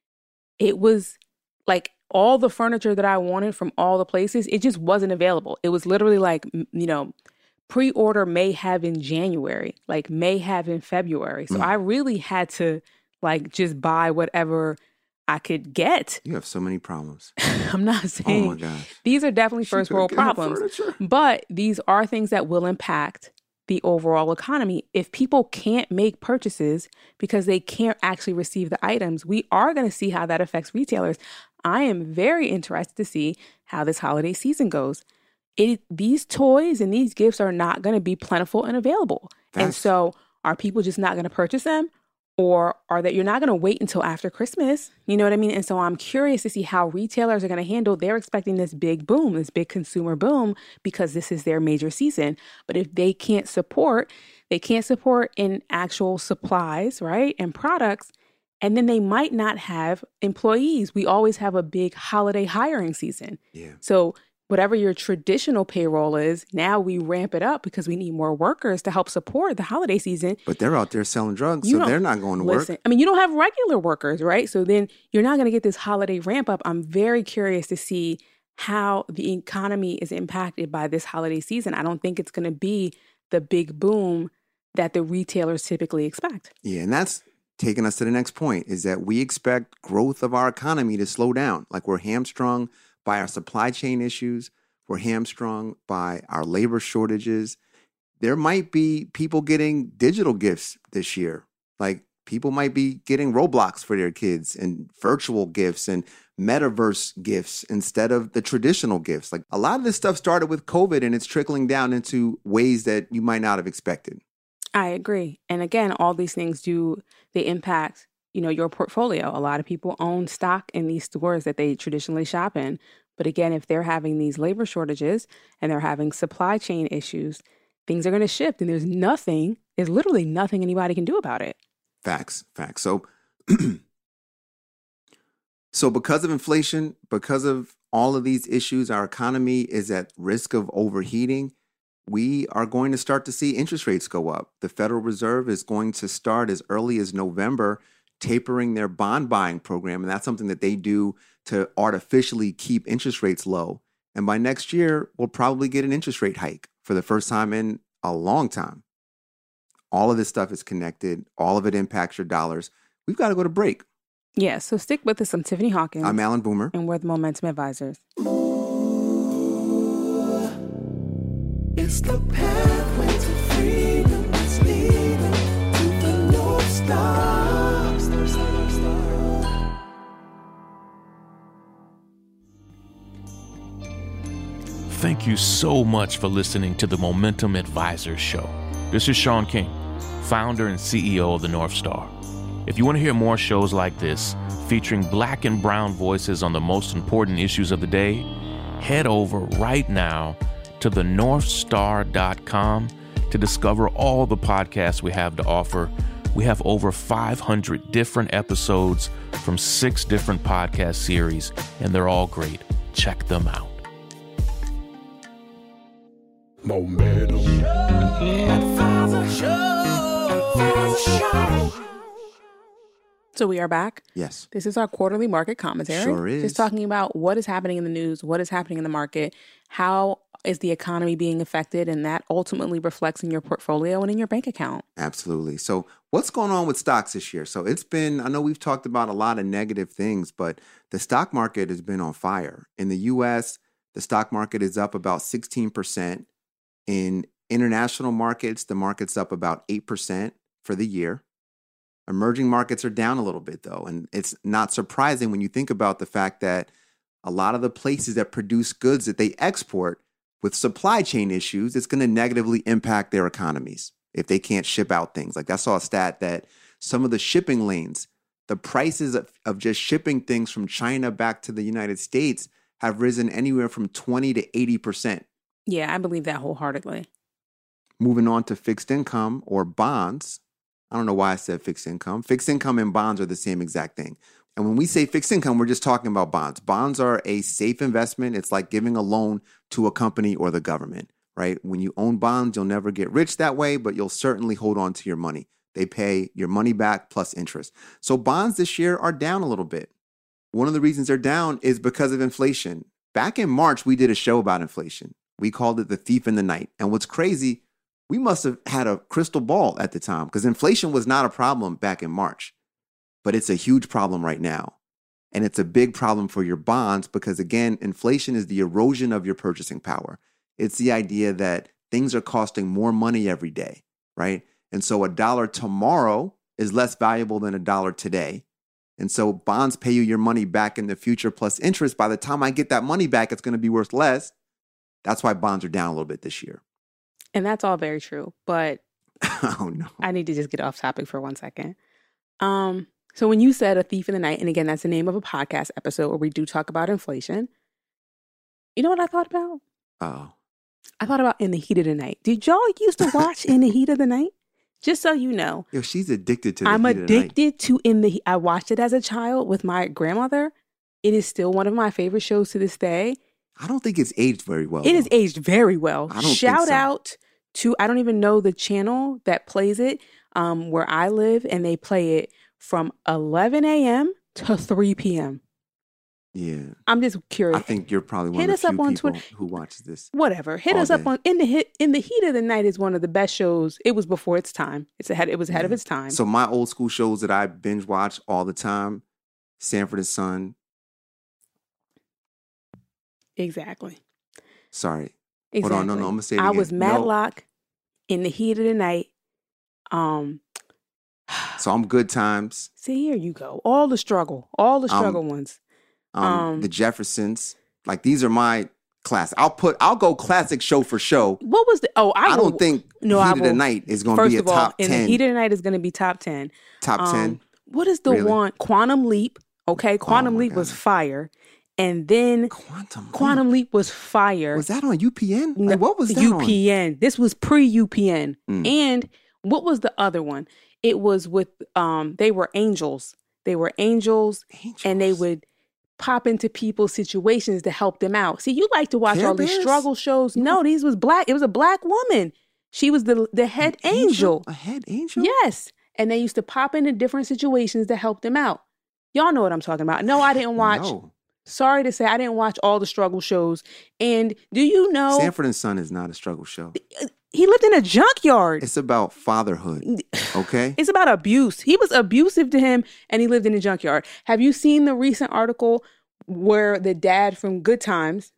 It was like all the furniture that I wanted from all the places, it just wasn't available. It was literally like, you know, pre-order may have in January, like may have in February. So Mm. I really had to like just buy whatever I could get. You have so many problems. I'm not saying Oh my gosh. these are definitely She first could've world got problems, furniture. but these are things that will impact the overall economy. If people can't make purchases because they can't actually receive the items, we are going to see how that affects retailers. I am very interested to see how this holiday season goes. It, these toys and these gifts are not going to be plentiful and available. And That's- so are people just not going to purchase them? Or are that you're not going to wait until after Christmas? You know what I mean? And so I'm curious to see how retailers are going to handle. They're expecting this big boom, this big consumer boom, because this is their major season. But if they can't support, they can't support in actual supplies, right? And products. And then they might not have employees. We always have a big holiday hiring season. Yeah. So whatever your traditional payroll is, now we ramp it up because we need more workers to help support the holiday season. But they're out there selling drugs, You so don't- they're not going to Listen, work. I mean, you don't have regular workers, right? So then you're not going to get this holiday ramp up. I'm very curious to see how the economy is impacted by this holiday season. I don't think it's going to be the big boom that the retailers typically expect. Yeah, and that's taking us to the next point, is that we expect growth of our economy to slow down. Like we're hamstrung by our supply chain issues. We're hamstrung by our labor shortages. There might be people getting digital gifts this year. Like people might be getting Roblox for their kids and virtual gifts and metaverse gifts instead of the traditional gifts. Like a lot of this stuff started with COVID and it's trickling down into ways that you might not have expected. I agree. And again, all these things do, they impact, you know, your portfolio. A lot of people own stock in these stores that they traditionally shop in. But again, if they're having these labor shortages and they're having supply chain issues, things are going to shift. And there's nothing, there's literally nothing anybody can do about it. Facts, facts. So, so because of inflation, because of all of these issues, our economy is at risk of overheating. We are going to start to see interest rates go up. The Federal Reserve is going to start as early as November tapering their bond buying program. And that's something that they do to artificially keep interest rates low. And by next year, we'll probably get an interest rate hike for the first time in a long time. All of this stuff is connected. All of it impacts your dollars. We've got to go to break. Yeah, so stick with us. I'm Tiffany Hawkins. I'm Alan Boomer. And we're the Momentum Advisors. It's the pathway to freedom that's leading to the North Star. North Star, Star, North Star. Thank you so much for listening to the Momentum Advisors Show. This is Sean King, founder and C E O of the North Star. If you want to hear more shows like this, featuring black and brown voices on the most important issues of the day, head over right now to the north star dot com to discover all the podcasts we have to offer. We have over five hundred different episodes from six different podcast series, and they're all great. Check them out. Momentum. Advisor Show. Advisor Show. So we are back. Yes. This is our quarterly market commentary. Sure is. Just talking about what is happening in the news, what is happening in the market, how is the economy being affected, and that ultimately reflects in your portfolio and in your bank account. Absolutely. So what's going on with stocks this year? So it's been, I know we've talked about a lot of negative things, but the stock market has been on fire. In the U S, the stock market is up about sixteen percent. In international markets, the market's up about eight percent for the year. Emerging markets are down a little bit, though. And it's not surprising when you think about the fact that a lot of the places that produce goods that they export with supply chain issues, it's going to negatively impact their economies if they can't ship out things. Like I saw a stat that some of the shipping lanes, the prices of, of just shipping things from China back to the United States have risen anywhere from twenty to eighty percent. Yeah, I believe that wholeheartedly. Moving on to fixed income or bonds. I don't know why I said fixed income. Fixed income and bonds are the same exact thing. And when we say fixed income, we're just talking about bonds. Bonds are a safe investment. It's like giving a loan to a company or the government, right? When you own bonds, you'll never get rich that way, but you'll certainly hold on to your money. They pay your money back plus interest. So bonds this year are down a little bit. One of the reasons they're down is because of inflation. Back in March, we did a show about inflation. We called it The Thief in the Night. And what's crazy, we must have had a crystal ball at the time because inflation was not a problem back in March, but it's a huge problem right now. And it's a big problem for your bonds because, again, inflation is the erosion of your purchasing power. It's the idea that things are costing more money every day, right? And so a dollar tomorrow is less valuable than a dollar today. And so bonds pay you your money back in the future plus interest. By the time I get that money back, it's going to be worth less. That's why bonds are down a little bit this year. And that's all very true. But oh, no. I need to just get off topic for one second. Um, so when you said A Thief in the Night, and again, that's the name of a podcast episode where we do talk about inflation. You know what I thought about? Oh. I thought about In the Heat of the Night. Did y'all used to watch In the Heat of the Night? Just so you know. Yo, she's addicted to the I'm Heat of the Night. addicted to In the Heat. I watched it as a child with my grandmother. It is still one of my favorite shows to this day. I don't think it's aged very well. It though. is aged very well. I don't Shout think so. out to, I don't even know the channel that plays it um, where I live, and they play it from eleven a.m. to three p.m. Yeah. I'm just curious. I think you're probably one Hit of us the up few on people Twitter. who watches this. Whatever. Hit all us up day. on In the Hit In the Heat of the Night is one of the best shows. It was before its time. It's ahead it was ahead Yeah. of its time. So my old school shows that I binge watch all the time, Sanford and Son. Exactly. Sorry. Exactly. Hold on, no, no, I'm gonna say it I again. was No. Matlock, In the Heat of the Night. Um So I'm Good Times. See, here you go. All the struggle. All the Um, struggle ones. Um, Um, The Jeffersons. Like these are my class. I'll put. I'll go classic show for show. What was the oh I, I, will, don't think no, Heat I of the will- Night is going to First be a of all, top In ten. the Heat of the Night is going to be top ten. top Um, ten. What is the Really? one? Quantum Leap. Okay, Quantum my Leap was God. fire. And then Quantum. Quantum Leap. Leap was fire. Was that on U P N? No, Like, what was that U P N. This was pre-U P N. Mm. And what was the other one? It was with um they were angels. They were angels, on? Angels. and they would pop into people's situations to help them out. See, you like to watch Care all these Bears? struggle shows. No, these was black. It was a black woman. She was the the head An angel. A head angel? Yes. And they used to pop into different situations to help them out. Y'all know what I'm talking about. No, I didn't watch. No. Sorry to say, I didn't watch all the struggle shows. And do you know Sanford and Son is not a struggle show. he lived in a junkyard? It's about fatherhood. Okay? It's about abuse. He was abusive to him, and he lived in a junkyard. Have you seen the recent article where the dad from Good Times,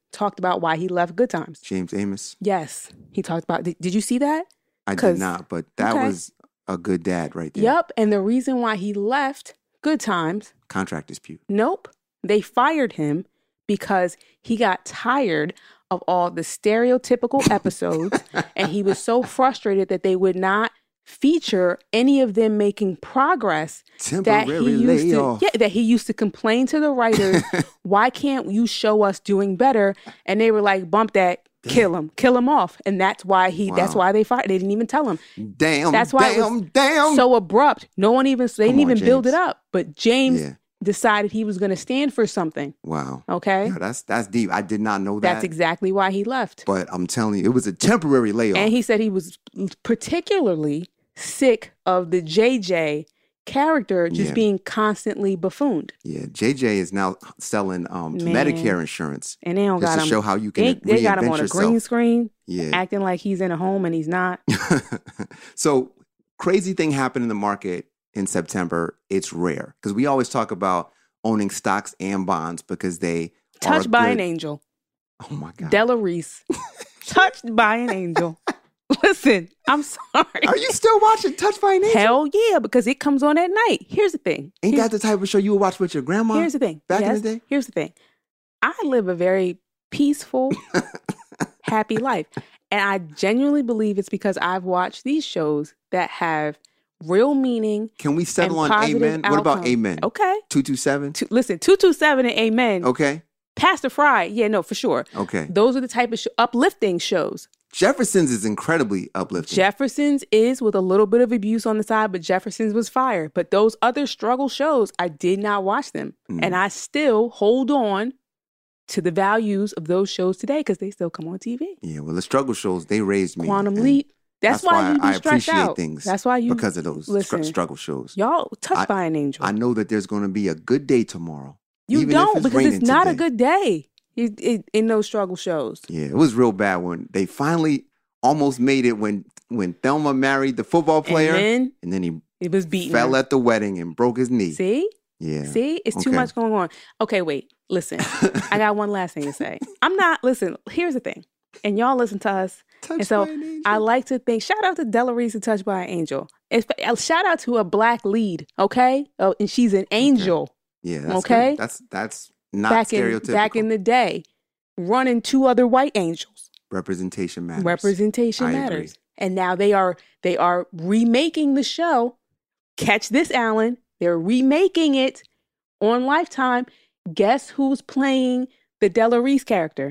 talked about why he left Good Times. James Amos. Yes. He talked about, did, did you see that? I did 'Cause- not, but that okay. was a good dad right there. Yep. And the reason why he left Good Times, Contract dispute. nope. They fired him because he got tired of all the stereotypical episodes and he was so frustrated that they would not feature any of them making progress that he Temporary used to layoff. yeah, that he used to complain to the writers, why can't you show us doing better? And they were like, bump that, kill him, kill him off. And that's why he that's Wow. why they fired. They didn't even tell him. Damn, That's why it damn, was damn. So abrupt. No one even they Come didn't on, even build it James. up. But James Yeah. decided he was going to stand for something. Wow. Okay? Yeah, that's that's deep. I did not know that. That's exactly why he left. But I'm telling you, it was a temporary layoff. And he said he was particularly sick of the J J character just Yeah. being constantly buffooned. yeah, J J is now selling um, Man. Medicare insurance And they don't just got to him. show how you can They, they got him reinvent on a yourself. green screen, Yeah. acting like he's in a home and he's not. So crazy thing happened in the market in September. It's rare because we always talk about owning stocks and bonds because they are Touched by an good- angel. Oh my god! Della Reese. Touched by an angel. Listen, I'm sorry. Are you still watching Touched by an Angel? Hell yeah, because it comes on at night. Here's the thing. Ain't Here's- that the type of show you would watch with your grandma? Here's the thing. Back in Yes, the day? Here's the thing. I live a very peaceful, happy life. And I genuinely believe it's because I've watched these shows that have real meaning. Can we settle and on positive Amen? What about outcome. Amen? Okay. Two two seven. Two, listen, two two seven and Amen. Okay. Pastor Fry. Yeah, no, for sure. Okay. Those are the type of sh- uplifting shows. Jefferson's is incredibly uplifting. Jefferson's is with a little bit of abuse on the side, but Jefferson's was fire. But those other struggle shows, I did not watch them. Mm. And I still hold on to the values of those shows today because they still come on T V. Yeah. Well, the struggle shows they raised me. Quantum and Leap. That's, why, you be I stressed appreciate out. things. That's why you because of those str- listen, struggle shows. Y'all touched I- by an angel. I know that there's going to be a good day tomorrow. you even if don't it's because raining it's not a today. good day it, it, in those struggle shows. Yeah, it was real bad when they finally almost made it when when Thelma married the football player, And then and then he it was beaten. fell her. at the wedding and broke his knee. See? Yeah. See? It's too Okay. much going on. Okay, wait. Listen. I got one last thing to say. I'm not, listen, here's the thing. And y'all listen to us. Touched And so by an angel. I like to think, shout out to Della Reese and Touched by an Angel. It's, uh, shout out to a black lead, okay? Oh, and she's an angel Yeah, that's okay. good. That's that's not back in stereotypical. back in the day, running two other white angels. Representation matters. Representation I agree. matters. And now they are they are remaking the show. Catch this, Alan. They're remaking it on Lifetime. Guess who's playing the Della Reese character?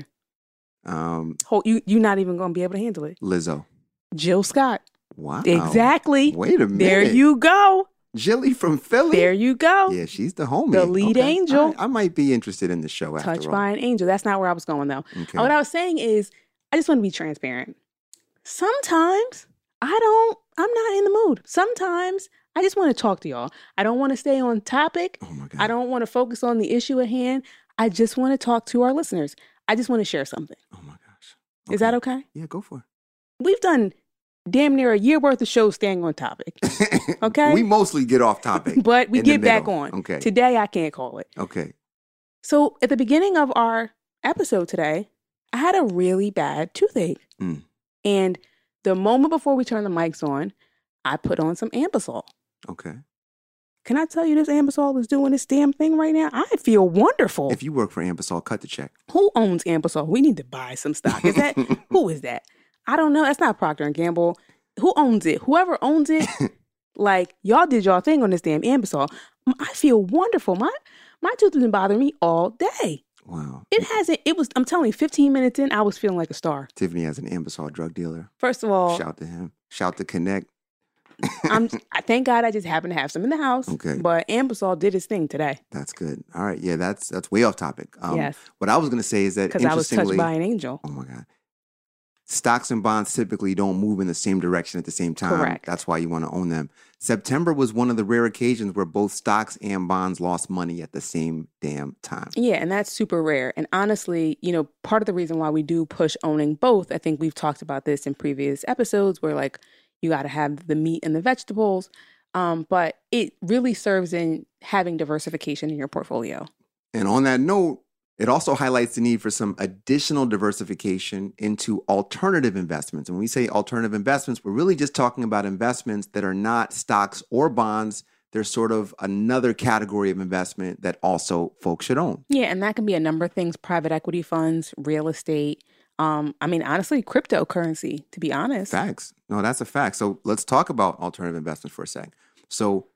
Um, Ho- you you're not even going to be able to handle it. Lizzo. Jill Scott. Wow. Exactly. Wait a minute. There you go. Jilly from Philly. There you go. Yeah, she's the homie. The lead Okay. angel. I, I might be interested in the show after Touched all. by an angel. That's not where I was going though. Okay. What I was saying is, I just want to be transparent. Sometimes I don't, I'm not in the mood. Sometimes I just want to talk to y'all. I don't want to stay on topic. Oh my God. I don't want to focus on the issue at hand. I just want to talk to our listeners. I just want to share something. Oh my gosh. Is that okay? Yeah, go for We've done damn near a year worth of shows staying on topic, it. Okay. We mostly get off topic. but we in the get back middle. on. Okay. Today, I can't call it. Okay. So at the beginning of our episode today, I had a really bad toothache. Mm. And the moment before we turned the mics on, I put on some Ambisol. Okay. Can I tell you this Ambisol is doing this damn thing right now? I feel wonderful. If you work for Ambisol, cut the check. Who owns Ambisol? We need to buy some stock. Is that who is that? I don't know. That's not Procter and Gamble. Who owns it? Whoever owns it, like y'all did y'all thing on this damn Ambisol. I feel wonderful. My my tooth has been bothering me all day. Wow. It hasn't. It was. I'm telling you, fifteen minutes in, I was feeling like a star. Tiffany has an Ambisol drug dealer. First of all, Shout to him. Shout to Connect. I'm. I thank God I just happened to have some in the house. Okay. But Ambisol did its thing today That's good. All right. Yeah, that's that's way off topic. Um, Yes. What I was going to say is that because I was touched interestingly, by an angel. oh my God, stocks and bonds typically don't move in the same direction at the same time. Correct. That's why you want to own them. September was one of the rare occasions where both stocks and bonds lost money at the same damn time. Yeah, and that's super rare. And honestly, you know, part of the reason why we do push owning both, I think we've talked about this in previous episodes where like you got to have the meat and the vegetables. Um, but it really serves in having diversification in your portfolio. And on that note, It also highlights the need for some additional diversification into alternative investments. And when we say alternative investments, we're really just talking about investments that are not stocks or bonds. They're sort of another category of investment that also folks should own. Yeah, and that can be a number of things: private equity funds, real estate. Um, I mean, honestly, cryptocurrency, to be honest. Facts. No, that's a fact. So let's talk about alternative investments for a sec. So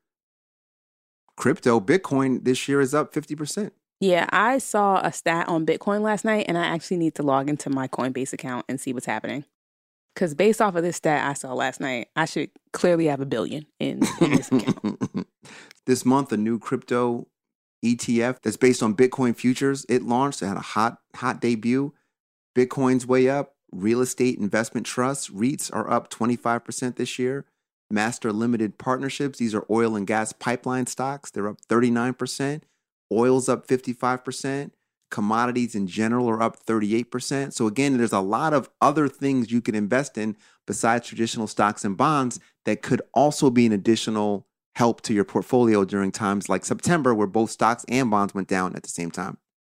crypto, Bitcoin this year is up fifty percent. Yeah, I saw a stat on Bitcoin last night, and I actually need to log into my Coinbase account and see what's happening. Because based off of this stat I saw last night, I should clearly have a billion in, in this account. This month, a new crypto E T F that's based on Bitcoin futures, it launched. It had a hot, hot debut. Bitcoin's way up. Real estate investment trusts, REITs, are up twenty-five percent this year. Master limited partnerships, these are oil and gas pipeline stocks. They're up thirty-nine percent. Oil's up fifty-five percent. Commodities in general are up thirty-eight percent. So again, there's a lot of other things you can invest in besides traditional stocks and bonds that could also be an additional help to your portfolio during times like September, where both stocks and bonds went down at the same time.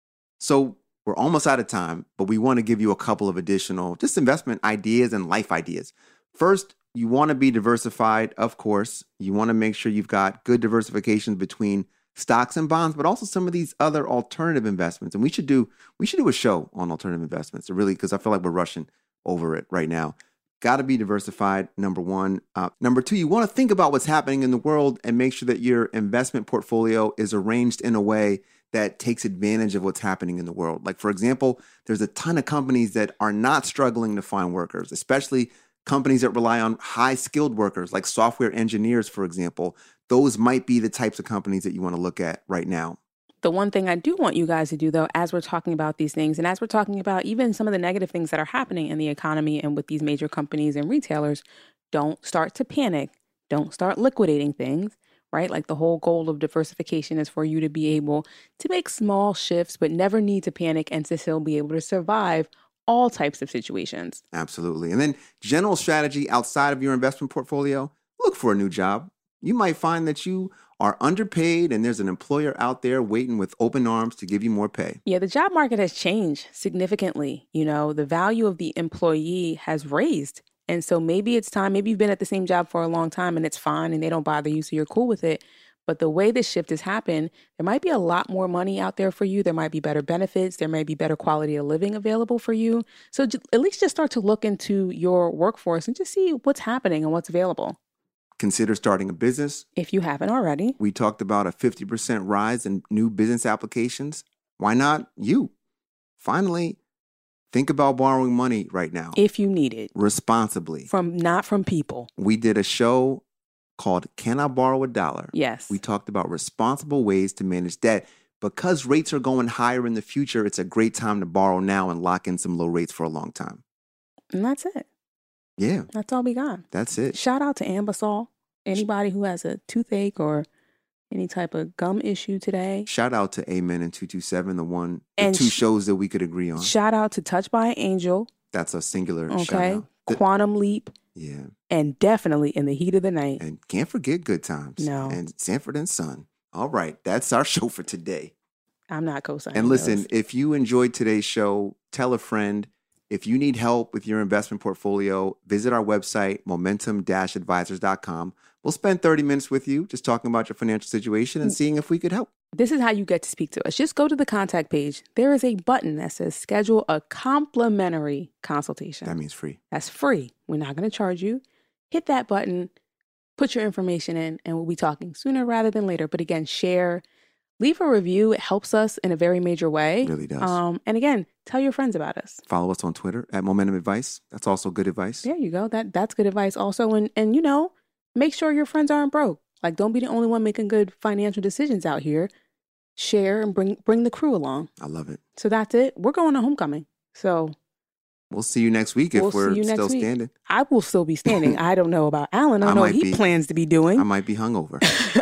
So we're almost out of time, but we want to give you a couple of additional just investment ideas and life ideas. First, you want to be diversified, of course. You want to make sure you've got good diversification between stocks and bonds, but also some of these other alternative investments. And we should do we should do a show on alternative investments, really, because I feel like we're rushing over it right now. Got to be diversified, number one. Uh, number two, you want to think about what's happening in the world and make sure that your investment portfolio is arranged in a way that takes advantage of what's happening in the world. Like, for example, there's a ton of companies that are not struggling to find workers, especially companies that rely on high-skilled workers, like software engineers, for example. Those might be the types of companies that you want to look at right now. The one thing I do want you guys to do, though, as we're talking about these things, and as we're talking about even some of the negative things that are happening in the economy and with these major companies and retailers, don't start to panic. Don't start liquidating things, right? Like, the whole goal of diversification is for you to be able to make small shifts, but never need to panic and to still be able to survive all types of situations. Absolutely. And then general strategy outside of your investment portfolio, look for a new job. You might find that you are underpaid and there's an employer out there waiting with open arms to give you more pay. Yeah, the job market has changed significantly. You know, the value of the employee has raised. And so maybe it's time, maybe you've been at the same job for a long time and it's fine and they don't bother you, so you're cool with it. But the way this shift has happened, there might be a lot more money out there for you. There might be better benefits. There may be better quality of living available for you. So j- at least just start to look into your workforce and just see what's happening and what's available. Consider starting a business. If you haven't already. We talked about a fifty percent rise in new business applications. Why not you? Finally, think about borrowing money right now. If you need it. Responsibly. From not from people. We did a show called Can I Borrow a Dollar? Yes. We talked about responsible ways to manage debt. Because rates are going higher in the future, it's a great time to borrow now and lock in some low rates for a long time. And that's it. Yeah. That's all we got. That's it. Shout out to Ambisol. Anybody who has a toothache or any type of gum issue today. Shout out to Amen and two two seven, the one, the and two sh- shows that we could agree on. Shout out to Touched by an Angel. That's a singular shout Okay. out. The- Quantum Leap. yeah. And definitely In the Heat of the Night. And can't forget Good Times. No. And Sanford and Son. All right. That's our show for today. I'm not co-signing And listen, those. if you enjoyed today's show, tell a friend. If you need help with your investment portfolio, visit our website, momentum dash advisors dot com. We'll spend thirty minutes with you just talking about your financial situation and seeing if we could help. This is how you get to speak to us. Just go to the contact page. There is a button that says schedule a complimentary consultation. That means free. That's free. We're not going to charge you. Hit that button, put your information in, and we'll be talking sooner rather than later. But again, share, leave a review. It helps us in a very major way. It really does. Um, and again, tell your friends about us. Follow us on Twitter at Momentum Advice. That's also good advice. There you go. That that's good advice also. And and you know, make sure your friends aren't broke. Like, don't be the only one making good financial decisions out here. Share and bring bring the crew along. I love it. So that's it. We're going to homecoming. So We'll see you next week if We'll we're see you next still week. standing. I will still be standing. I don't know about Alan. I I don't know what might he be. plans to be doing. I might be hungover.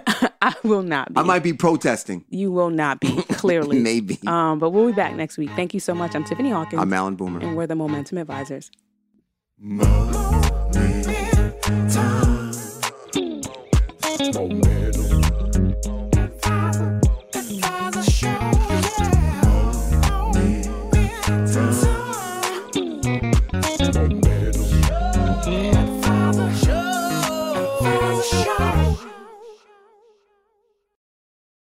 I will not be. I might be protesting. You will not be, clearly. Maybe. Um, but we'll be back next week. Thank you so much. I'm Tiffany Hawkins. I'm Alan Boomer. And we're the Momentum Advisors. Moment time. Moment.